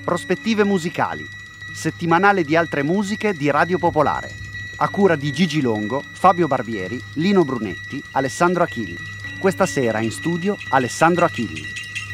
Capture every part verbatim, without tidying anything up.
Prospettive musicali, settimanale di altre musiche di Radio Popolare, a cura di Gigi Longo, Fabio Barbieri, Lino Brunetti, Alessandro Achilli. Questa sera in studio Alessandro Achilli.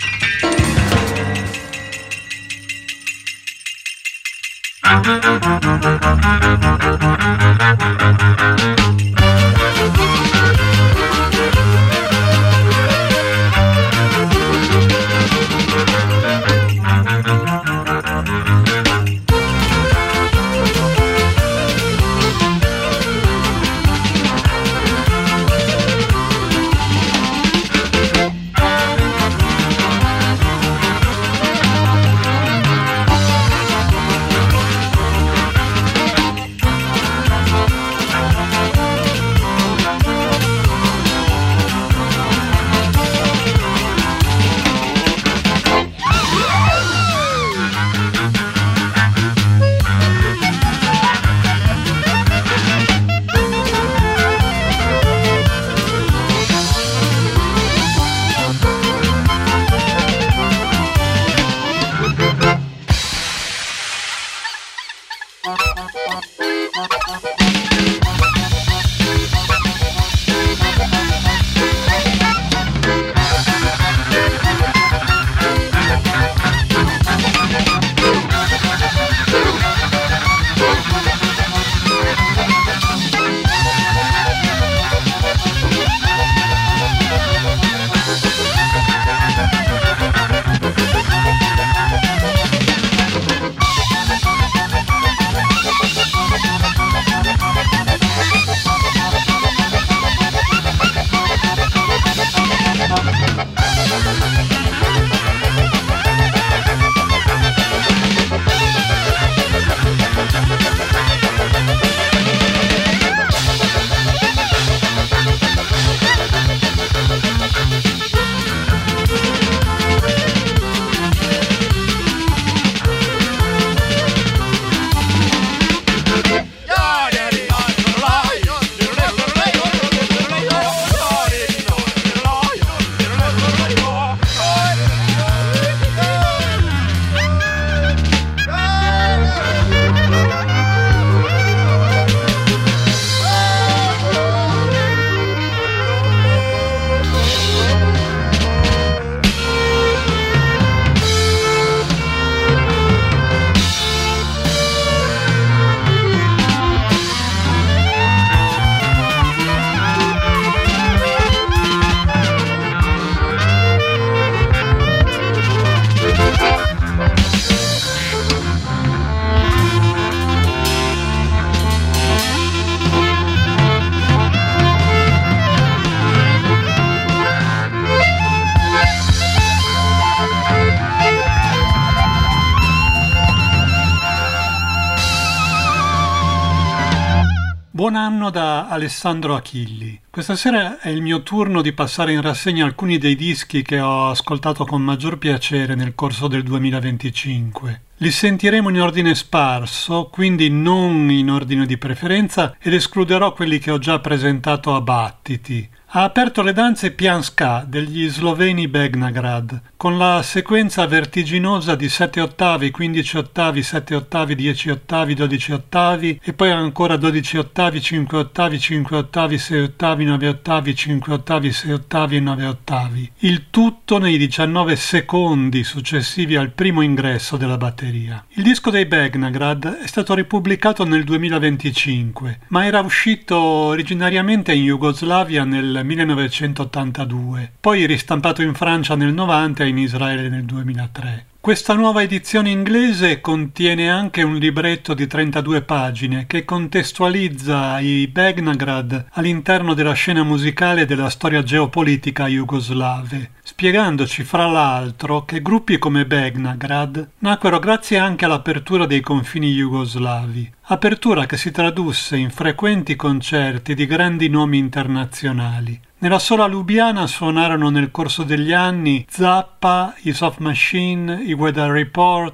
Buon anno da Alessandro Achilli. Questa sera è il mio turno di passare in rassegna alcuni dei dischi che ho ascoltato con maggior piacere nel corso del duemilaventicinque. Li sentiremo in ordine sparso, quindi non in ordine di preferenza, ed escluderò quelli che ho già presentato a battiti. Ha aperto le danze Pian Ska degli sloveni Begnagrad, con la sequenza vertiginosa di sette ottavi, quindici ottavi, sette ottavi, dieci ottavi, dodici ottavi e poi ancora dodici ottavi, cinque ottavi, cinque ottavi, sei ottavi, nove ottavi, cinque ottavi, sei ottavi e nove ottavi. Il tutto nei diciannove secondi successivi al primo ingresso della batteria. Il disco dei Begnagrad è stato ripubblicato nel duemilaventicinque, ma era uscito originariamente in Jugoslavia nel millenovecentottantadue, poi ristampato in Francia nel novanta e in Israele nel duemilatré. Questa nuova edizione inglese contiene anche un libretto di trentadue pagine che contestualizza i Begnagrad all'interno della scena musicale e della storia geopolitica jugoslave, spiegandoci fra l'altro che gruppi come Begnagrad nacquero grazie anche all'apertura dei confini jugoslavi, apertura che si tradusse in frequenti concerti di grandi nomi internazionali. Nella sola Lubiana suonarono nel corso degli anni Zappa, i Soft Machine, i Weather Report,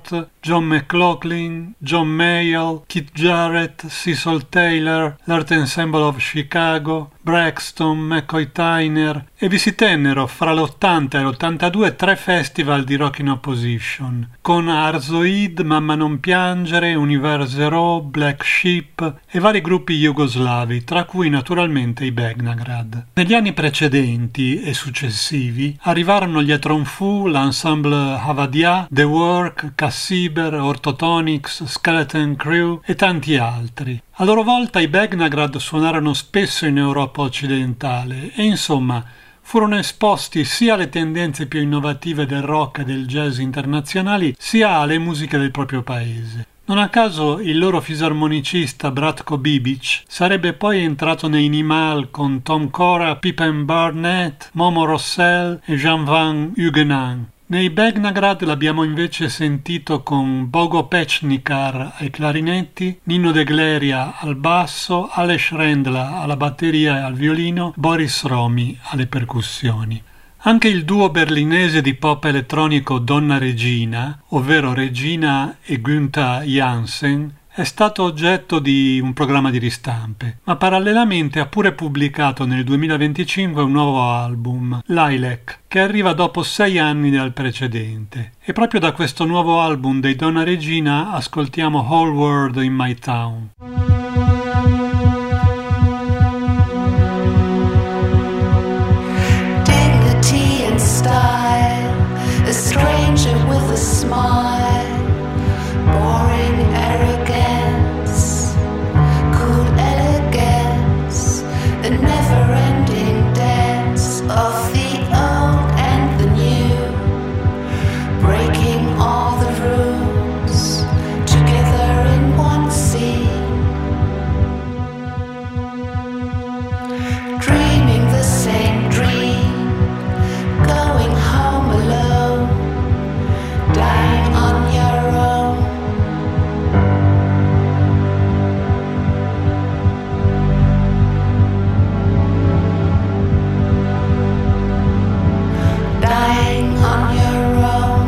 John McLaughlin, John Mayall, Keith Jarrett, Cecil Taylor, l'Art Ensemble of Chicago, Braxton, McCoy Tyner, e vi si tennero fra l'ottanta e l'ottantadue tre festival di rock in opposition, con Arzoid, Mamma non piangere, Universe Raw, Black Sheep e vari gruppi jugoslavi, tra cui naturalmente i Begnagrad. Negli anni precedenti e successivi arrivarono gli Etron Fu, l'ensemble Havadia, The Work, Cassiber, Orthotonix, Skeleton Crew e tanti altri. A loro volta i Begnagrad suonarono spesso in Europa occidentale e insomma furono esposti sia alle tendenze più innovative del rock e del jazz internazionali sia alle musiche del proprio paese. Non a caso il loro fisarmonicista Bratko Bibic sarebbe poi entrato nei Nimal con Tom Cora, Pippen Barnett, Momo Rossell e Jean Van Huguenin. Nei Begnagrad l'abbiamo invece sentito con Bogo Pechnikar ai clarinetti, Nino De Gleria al basso, Aleš Rendla alla batteria e al violino, Boris Romi alle percussioni. Anche il duo berlinese di pop elettronico Donna Regina, ovvero Regina e Günther Jansen, è stato oggetto di un programma di ristampe, ma parallelamente ha pure pubblicato nel duemilaventicinque un nuovo album, Lilac, che arriva dopo sei anni dal precedente. E proprio da questo nuovo album dei Donna Regina ascoltiamo Whole World in My Town. Dignity and style, a stranger with a smile, boring arrogance, cool elegance, the never-ending dance of the old and the new, breaking all the rules together in one scene, dreaming the same dream, going home alone, dying on your own. Dying on your own.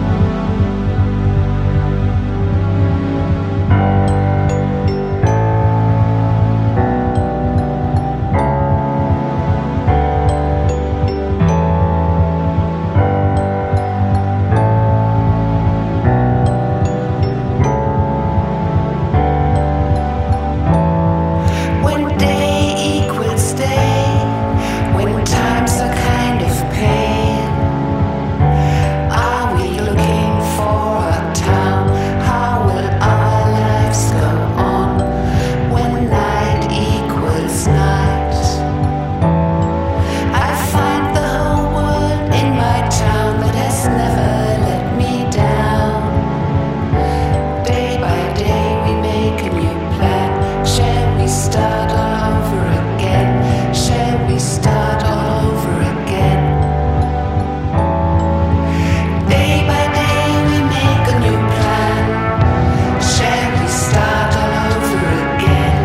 When day equals day, when times are kind of pain, are we looking for a town? How will our lives go on when night equals night? I find the whole world in my town that has never let me down. Day by day we make a new plan. Shall we start all over again? Shall we start all over again? Day by day we make a new plan. Shall we start all over again?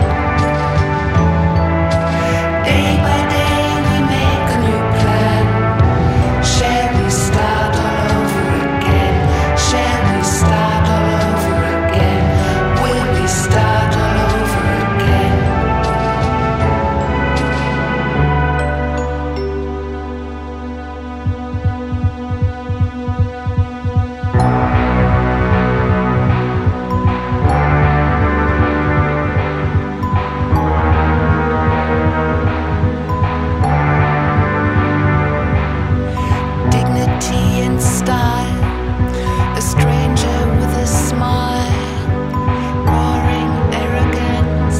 Day by day we make a new plan. Shall we start all over again? Shall we start all over again? Will we start all over again? Dignity and style, a stranger with a smile, boring arrogance,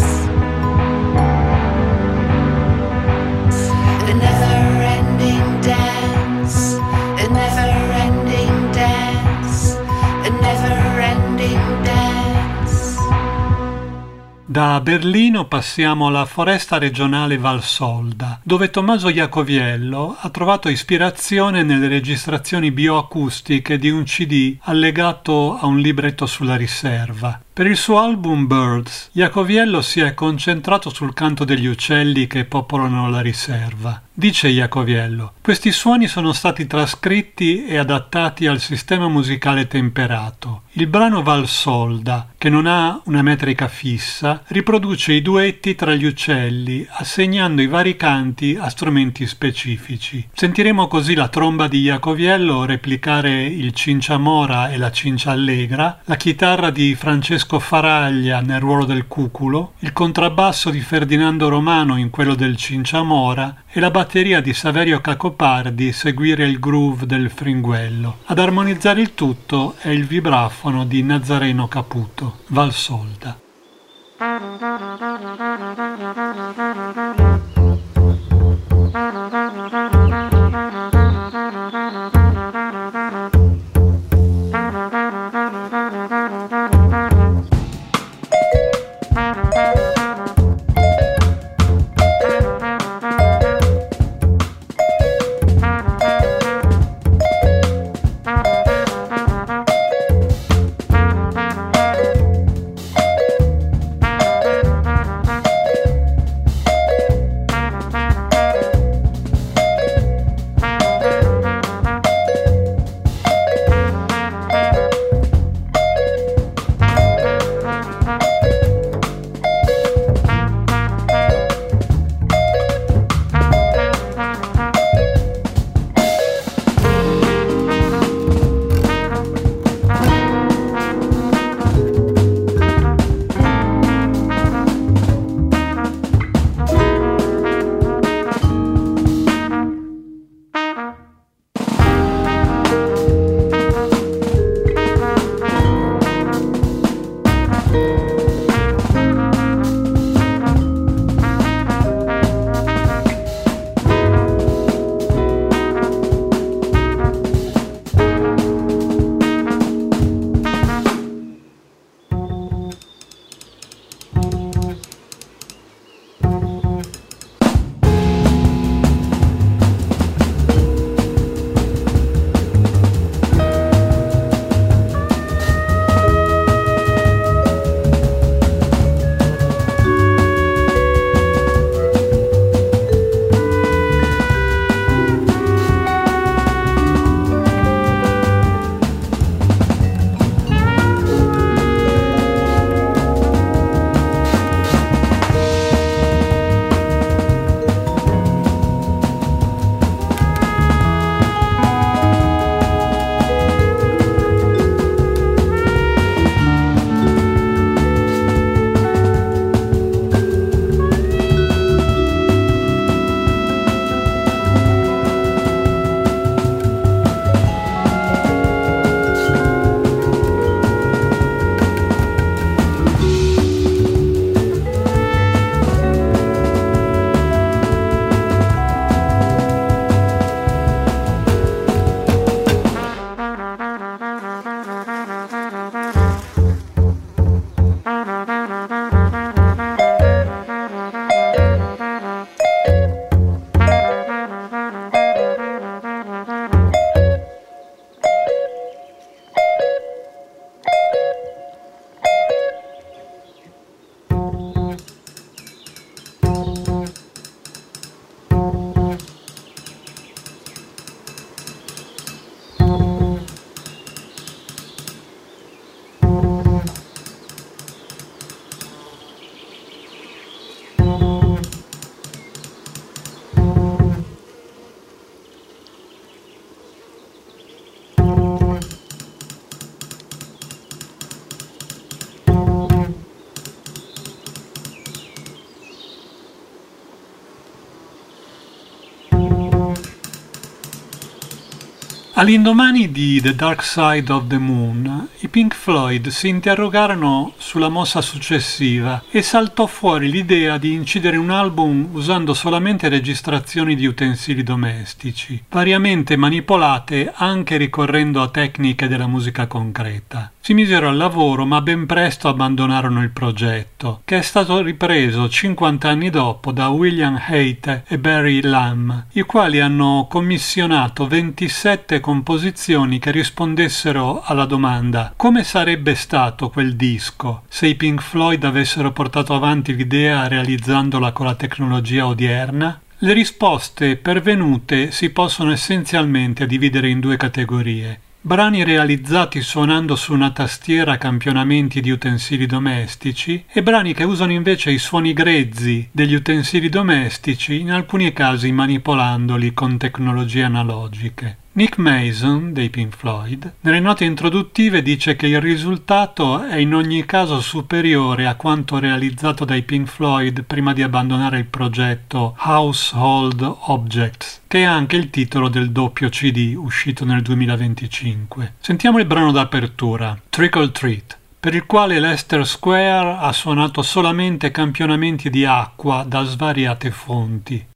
a never-ending dance, a never-ending dance, a never-ending dance. Da Berlino passiamo alla foresta regionale Valsolda, dove Tommaso Iacoviello ha trovato ispirazione nelle registrazioni bioacustiche di un C D allegato a un libretto sulla riserva. Per il suo album Birds, Jacoviello si è concentrato sul canto degli uccelli che popolano la riserva. Dice Jacoviello: questi suoni sono stati trascritti e adattati al sistema musicale temperato. Il brano Valsolda, che non ha una metrica fissa, riproduce i duetti tra gli uccelli, assegnando i vari canti a strumenti specifici. Sentiremo così la tromba di Jacoviello replicare il cinciamora e la cinciallegra, la chitarra di Francesco Faraglia nel ruolo del cuculo, il contrabbasso di Ferdinando Romano in quello del cinciamora e la batteria di Saverio Cacopardi seguire il groove del fringuello. Ad armonizzare il tutto è il vibrafono di Nazareno Caputo. Valsolda. All'indomani di The Dark Side of the Moon, i Pink Floyd si interrogarono sulla mossa successiva e saltò fuori l'idea di incidere un album usando solamente registrazioni di utensili domestici, variamente manipolate anche ricorrendo a tecniche della musica concreta. Si misero al lavoro, ma ben presto abbandonarono il progetto, che è stato ripreso cinquanta anni dopo da William Hayte e Barry Lamb, i quali hanno commissionato ventisette composizioni che rispondessero alla domanda: come sarebbe stato quel disco se i Pink Floyd avessero portato avanti l'idea realizzandola con la tecnologia odierna? Le risposte pervenute si possono essenzialmente dividere in due categorie: brani realizzati suonando su una tastiera a campionamenti di utensili domestici e brani che usano invece i suoni grezzi degli utensili domestici, in alcuni casi manipolandoli con tecnologie analogiche. Nick Mason, dei Pink Floyd, nelle note introduttive dice che il risultato è in ogni caso superiore a quanto realizzato dai Pink Floyd prima di abbandonare il progetto Household Objects, che è anche il titolo del doppio C D uscito nel duemilaventicinque. Sentiamo il brano d'apertura, Trick or Treat, per il quale Leicester Square ha suonato solamente campionamenti di acqua da svariate fonti.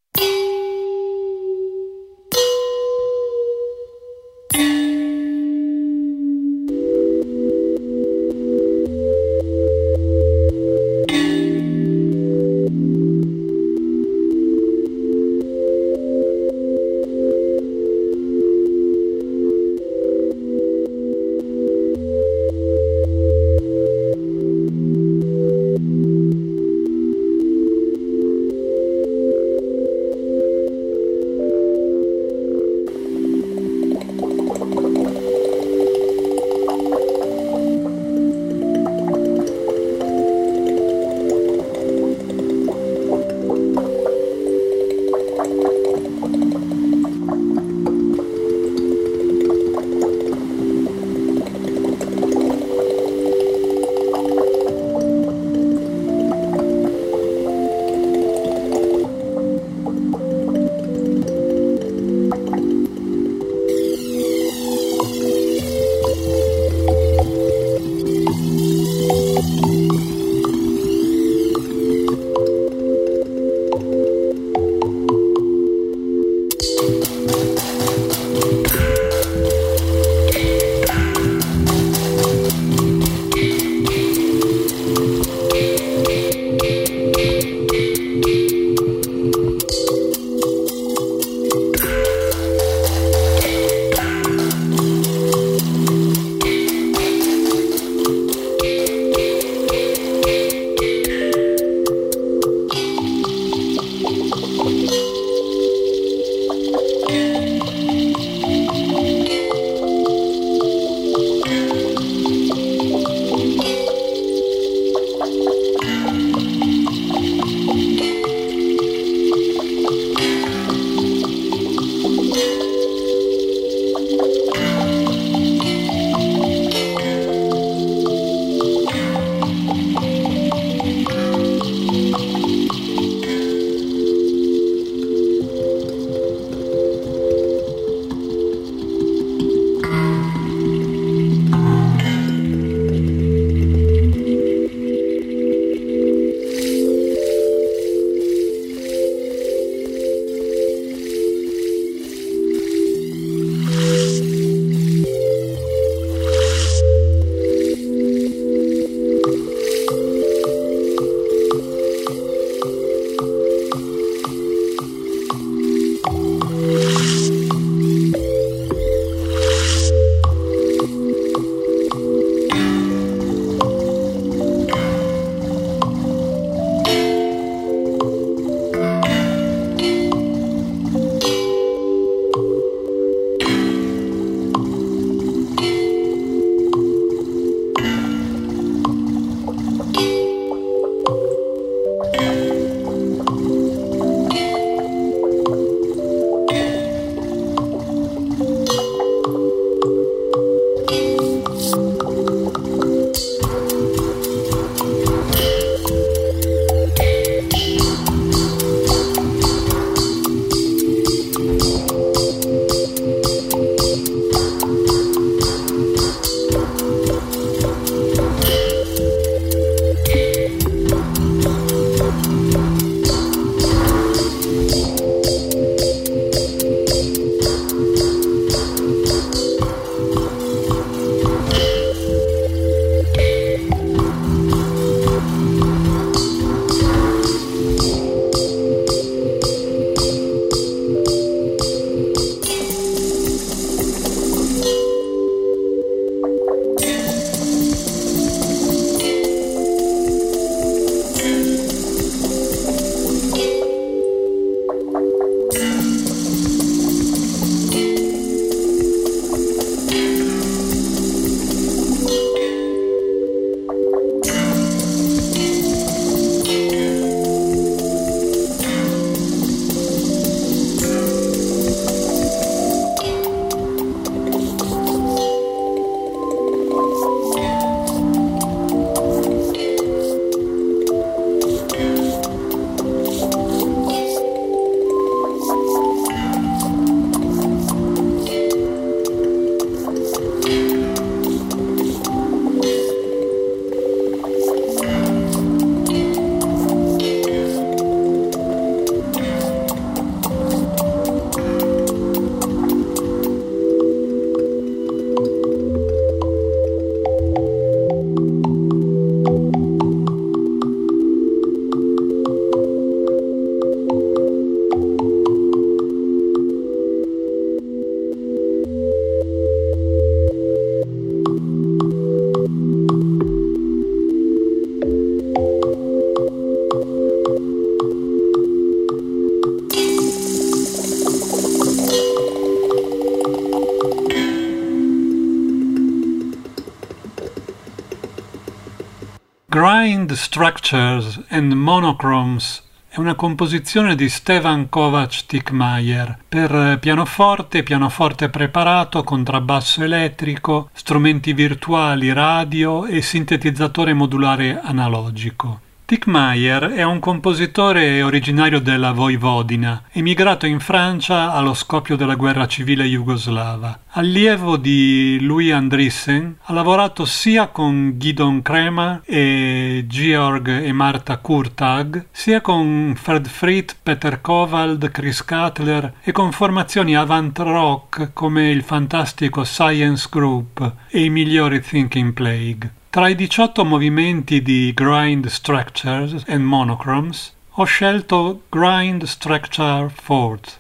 Grind Structures and Monochromes è una composizione di Stefan Kovacs Tickmayer per pianoforte, pianoforte preparato, contrabbasso elettrico, strumenti virtuali, radio e sintetizzatore modulare analogico. Tickmayer è un compositore originario della Voivodina, emigrato in Francia allo scoppio della guerra civile jugoslava. Allievo di Louis Andriessen, ha lavorato sia con Gidon Kremer e Georg e Marta Kurtag, sia con Fred Frith, Peter Kowald, Chris Cutler e con formazioni avant rock come il fantastico Science Group e i migliori Thinking Plague. Tra i diciotto movimenti di Grind Structures and Monochromes ho scelto Grind Structure Fourth.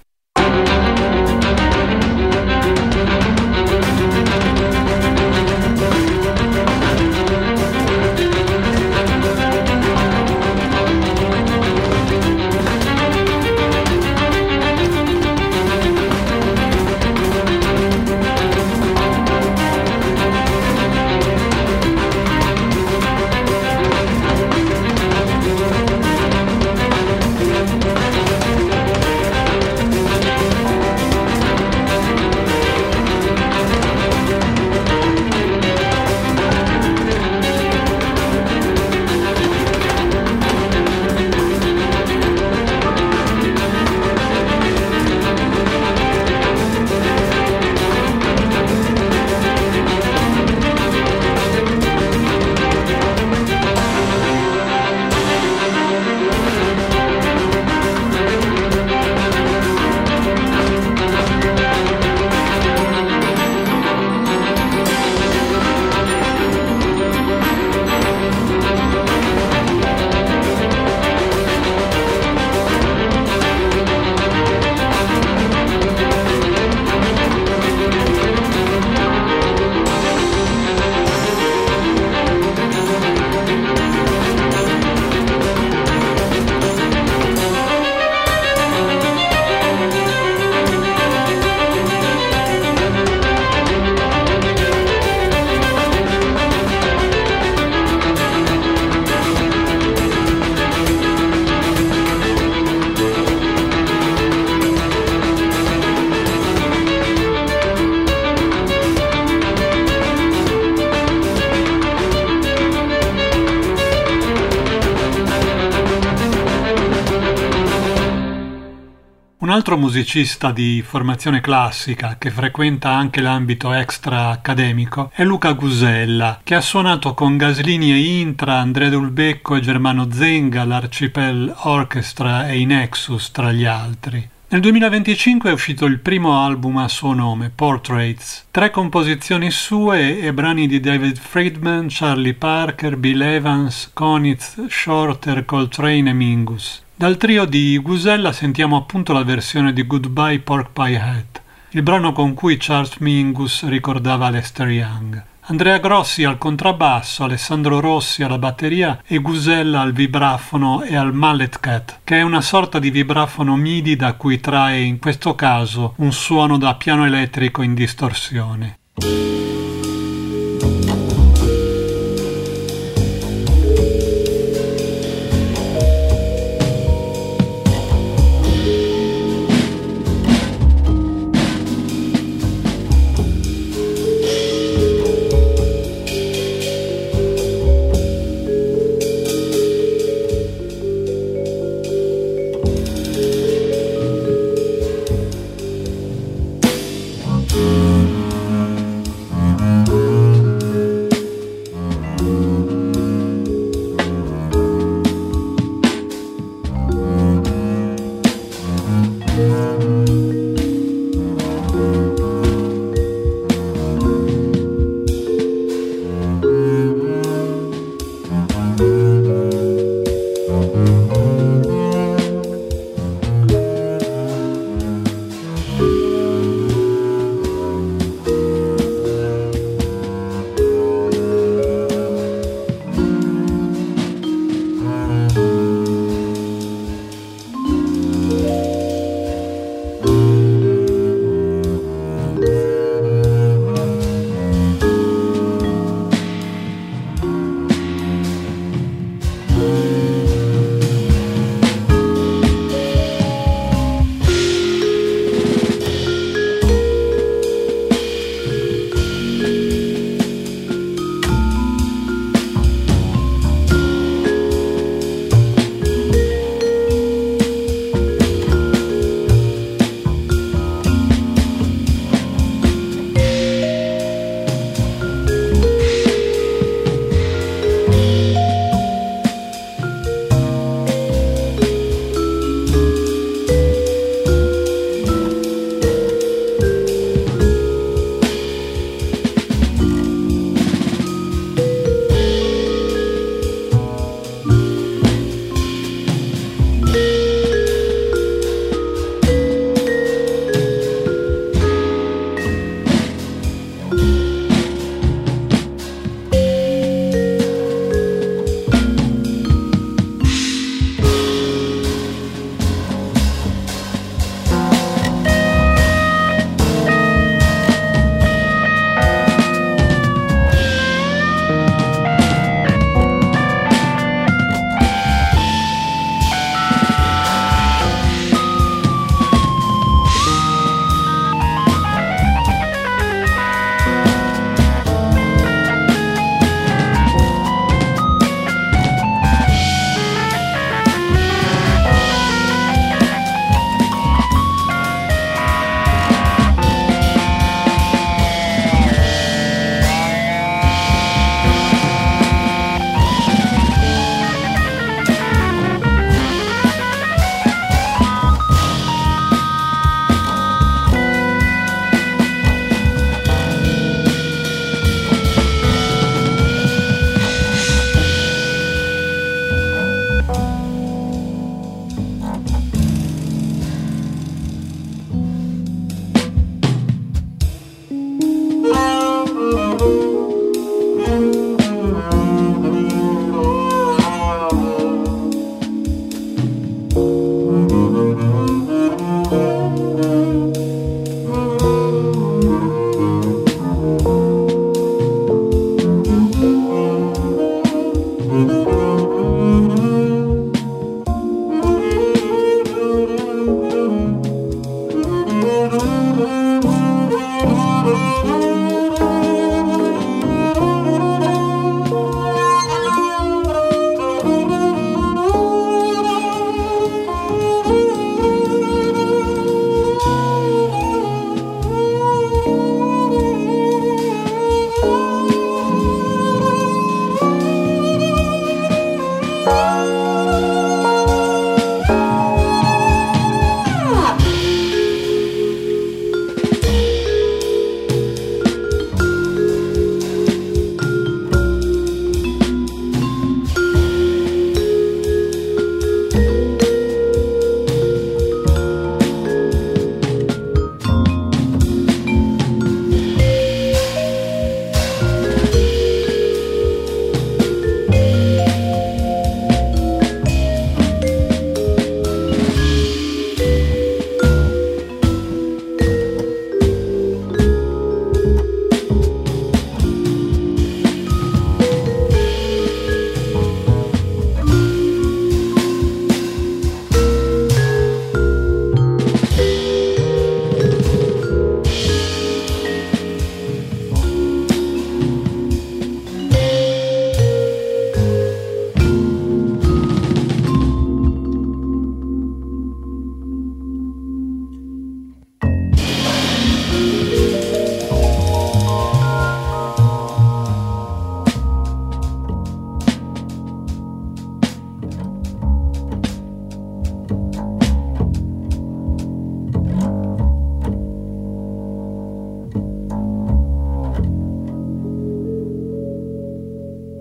Un altro musicista di formazione classica che frequenta anche l'ambito extra accademico è Luca Gusella, che ha suonato con Gaslini e Intra, Andrea Dulbecco e Germano Zenga, l'Archipel Orchestra e i Nexus tra gli altri. Nel duemilaventicinque è uscito il primo album a suo nome, Portraits, tre composizioni sue e brani di David Friedman, Charlie Parker, Bill Evans, Konitz, Shorter, Coltrane e Mingus. Dal trio di Gusella sentiamo appunto la versione di Goodbye Pork Pie Hat, il brano con cui Charles Mingus ricordava Lester Young. Andrea Grossi al contrabbasso, Alessandro Rossi alla batteria e Gusella al vibrafono e al mallet cat, che è una sorta di vibrafono MIDI da cui trae in questo caso un suono da piano elettrico in distorsione.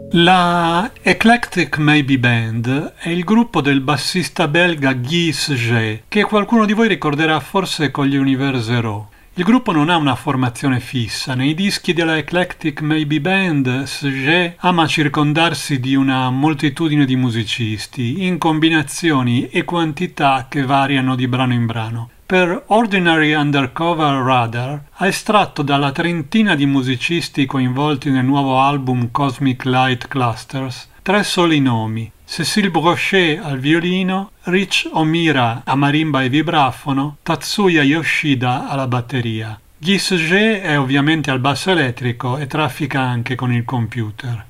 La Eclectic Maybe Band è il gruppo del bassista belga Guy Sget, che qualcuno di voi ricorderà forse con gli Universe Raw. Il gruppo non ha una formazione fissa. Nei dischi della Eclectic Maybe Band, Sget ama circondarsi di una moltitudine di musicisti, in combinazioni e quantità che variano di brano in brano. Per Ordinary Undercover Radar ha estratto dalla trentina di musicisti coinvolti nel nuovo album Cosmic Light Clusters tre soli nomi: Cécile Brochet al violino, Rich Omira a marimba e vibrafono, Tatsuya Yoshida alla batteria. Guy Sget è ovviamente al basso elettrico e traffica anche con il computer.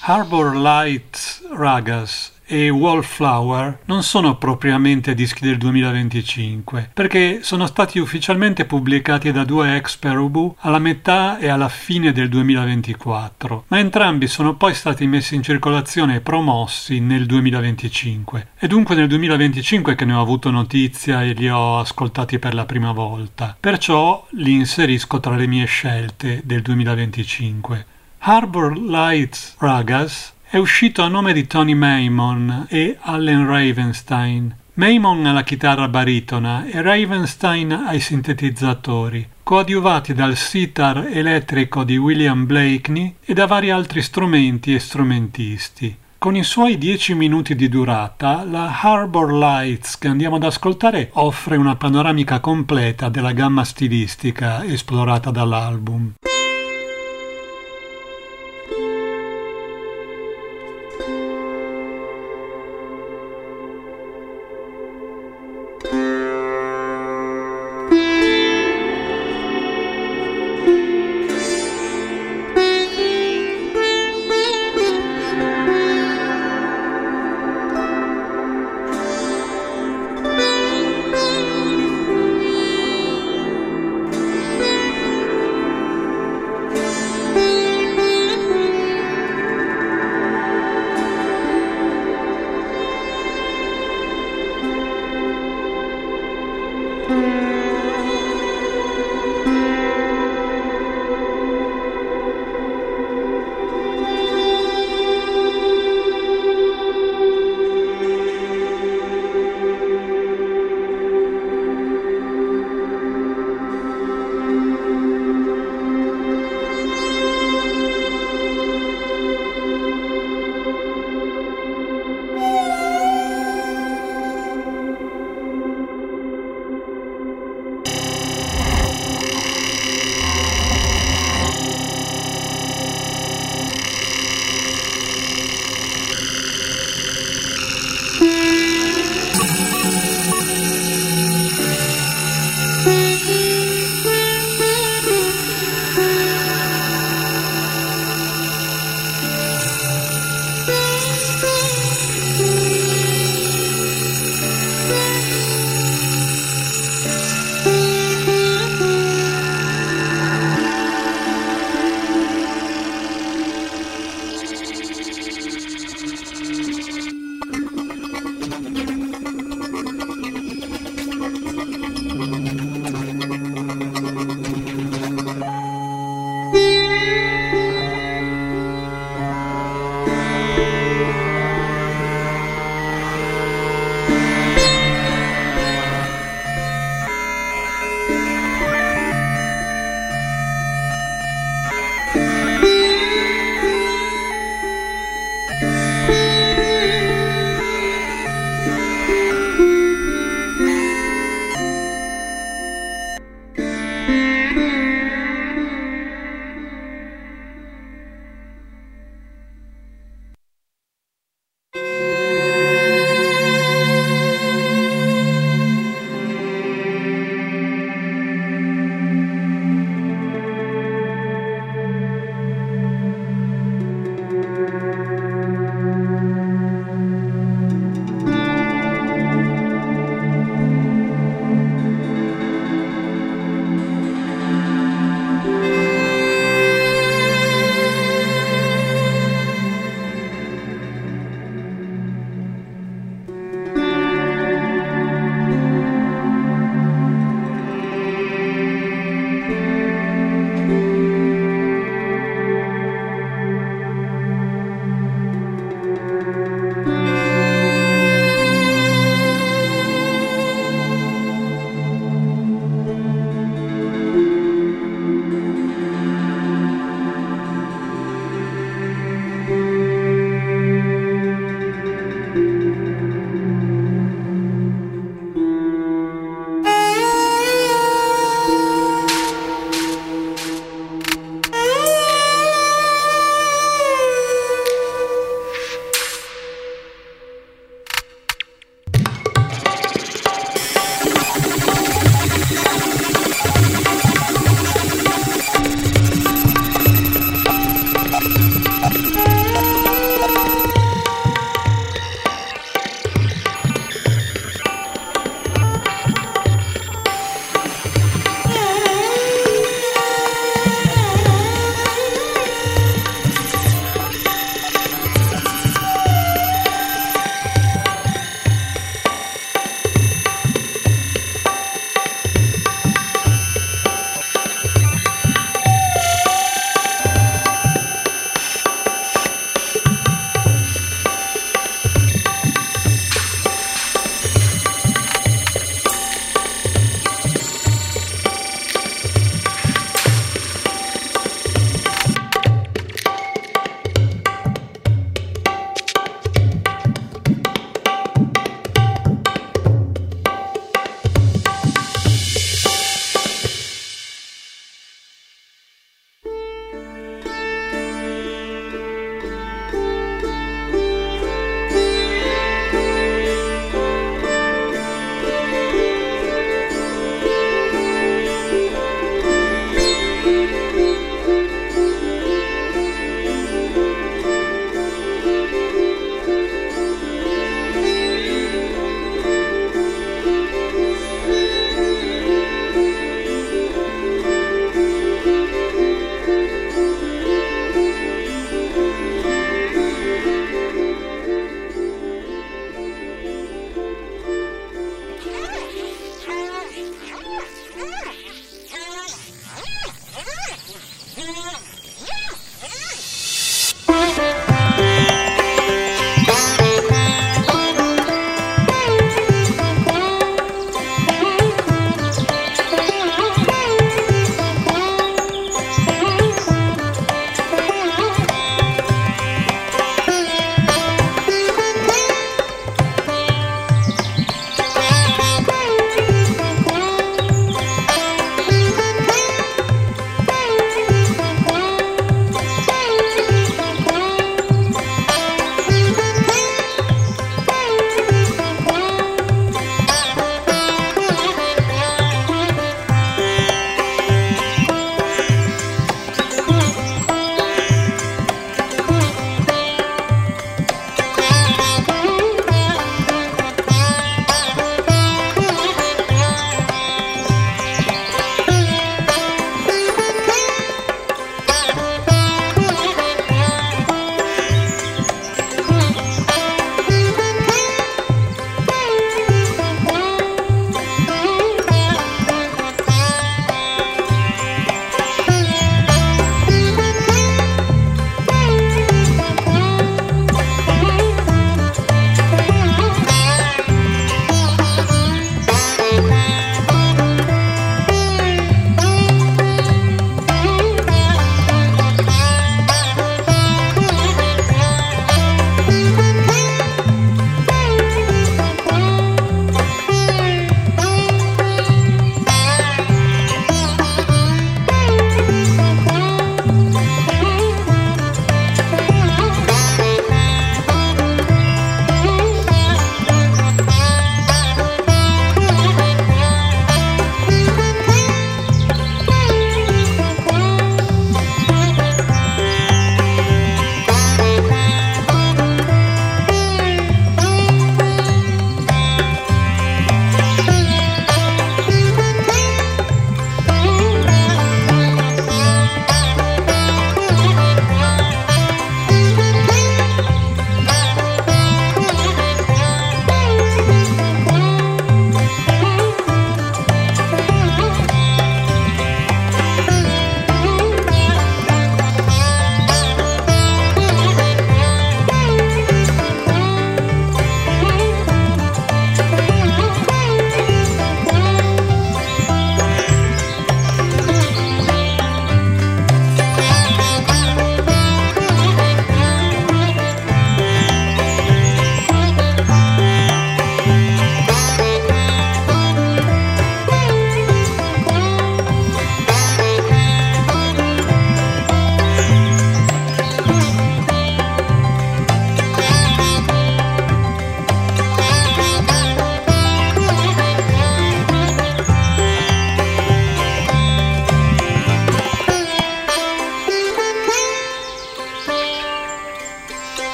Harbor Lights Ragas e Wallflower non sono propriamente dischi del duemilaventicinque, perché sono stati ufficialmente pubblicati da due ex Perubu alla metà e alla fine del duemilaventiquattro, ma entrambi sono poi stati messi in circolazione e promossi nel duemilaventicinque. È dunque nel duemilaventicinque che ne ho avuto notizia e li ho ascoltati per la prima volta, perciò li inserisco tra le mie scelte del duemilaventicinque. Harbor Lights Ragas è uscito a nome di Tony Maimon e Allen Ravenstein. Maimon alla chitarra baritona e Ravenstein ai sintetizzatori, coadiuvati dal sitar elettrico di William Blakeney e da vari altri strumenti e strumentisti. Con i suoi dieci minuti di durata, la Harbor Lights che andiamo ad ascoltare offre una panoramica completa della gamma stilistica esplorata dall'album.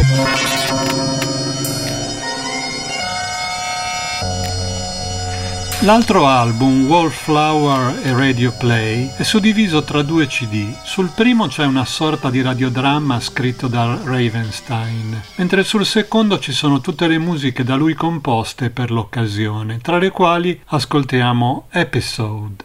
L'altro album, Wallflower e Radio Play, è suddiviso tra due C D. Sul primo c'è una sorta di radiodramma scritto da Ravenstein, mentre sul secondo ci sono tutte le musiche da lui composte per l'occasione, tra le quali ascoltiamo Episode.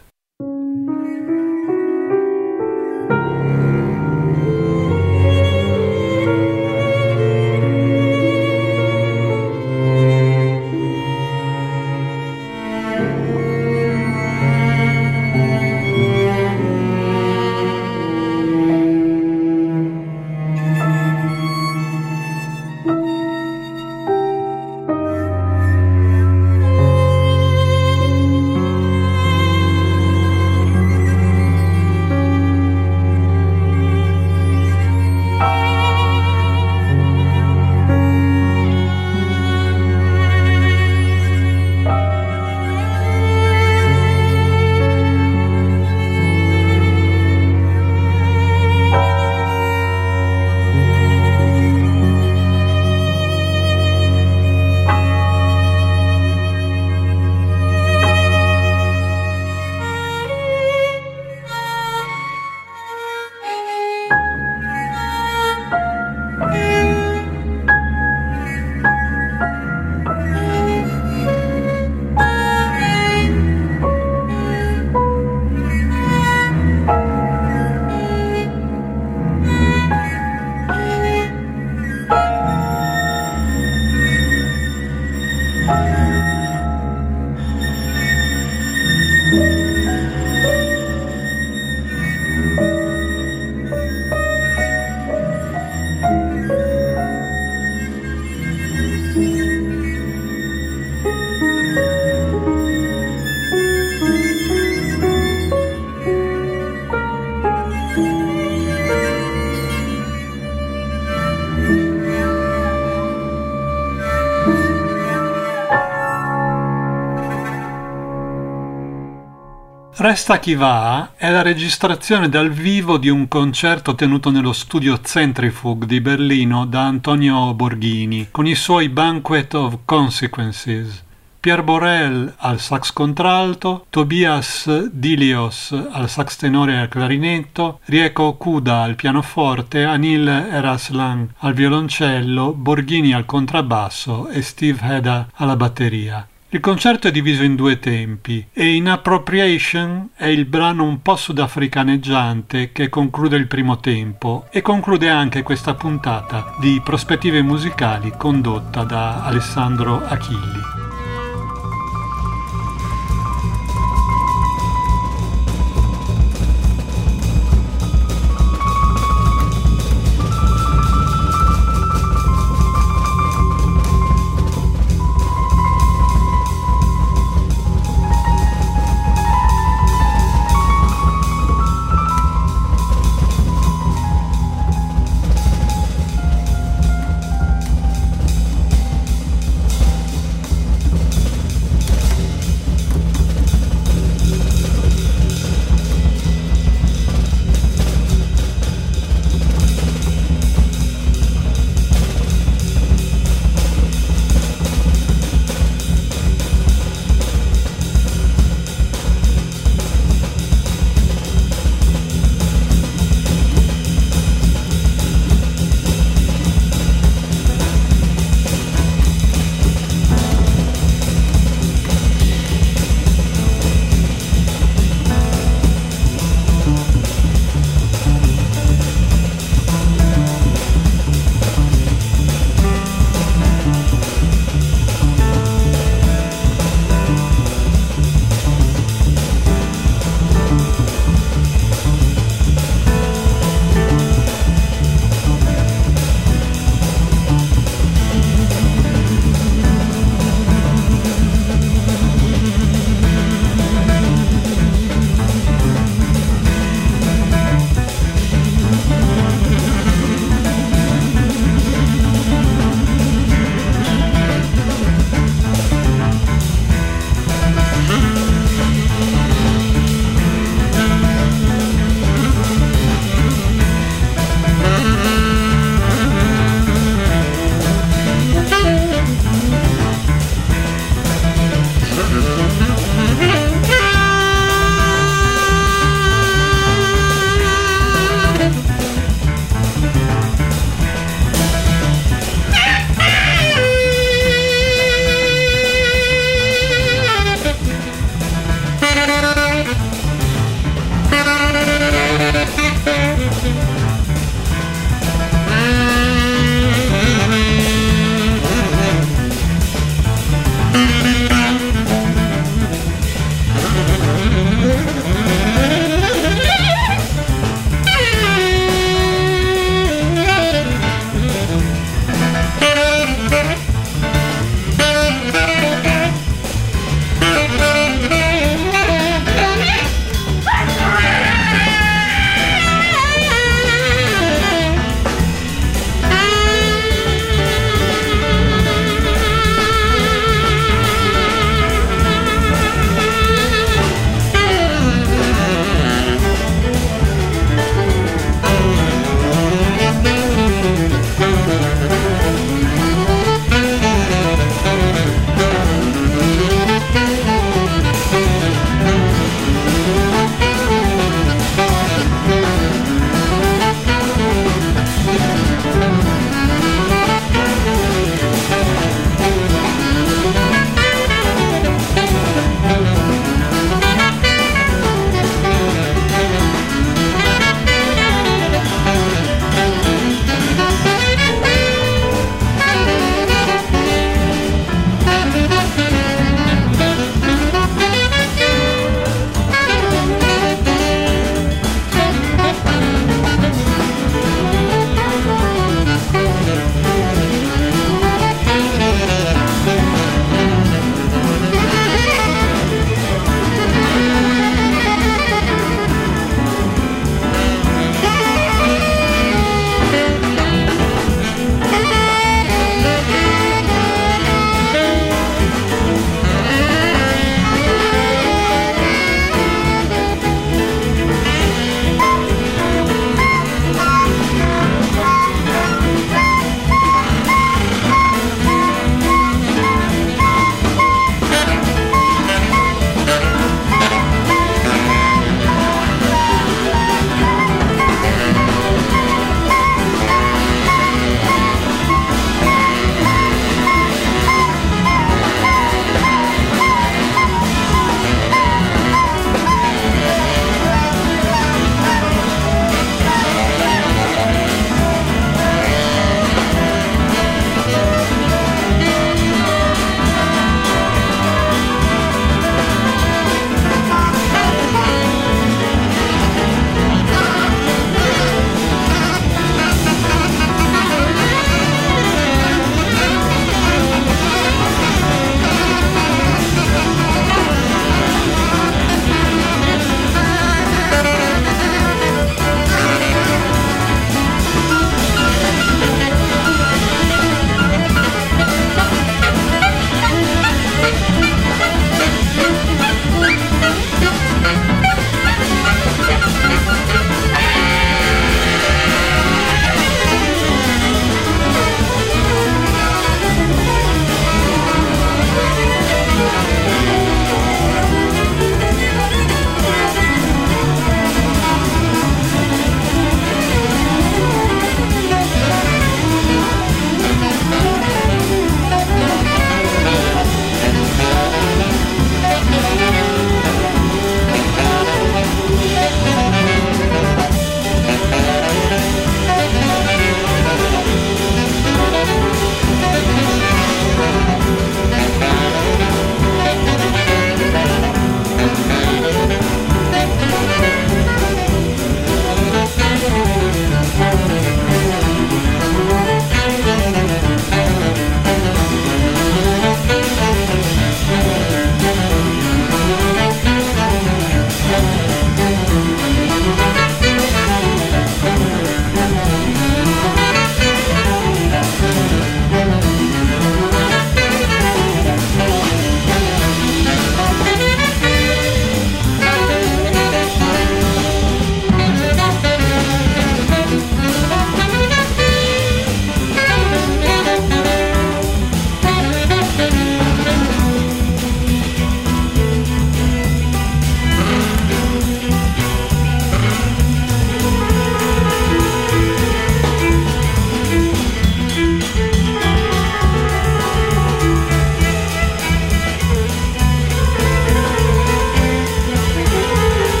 Resta chi va è la registrazione dal vivo di un concerto tenuto nello studio Centrifuge di Berlino da Antonio Borghini con i suoi Banquet of Consequences. Pierre Borel al sax contralto, Tobias Dilios al sax tenore e al clarinetto, Rieko Okuda al pianoforte, Anil Eraslan al violoncello, Borghini al contrabbasso e Steve Heda alla batteria. Il concerto è diviso in due tempi e Inappropriation è il brano un po' sudafricaneggiante che conclude il primo tempo e conclude anche questa puntata di Prospettive Musicali condotta da Alessandro Achilli.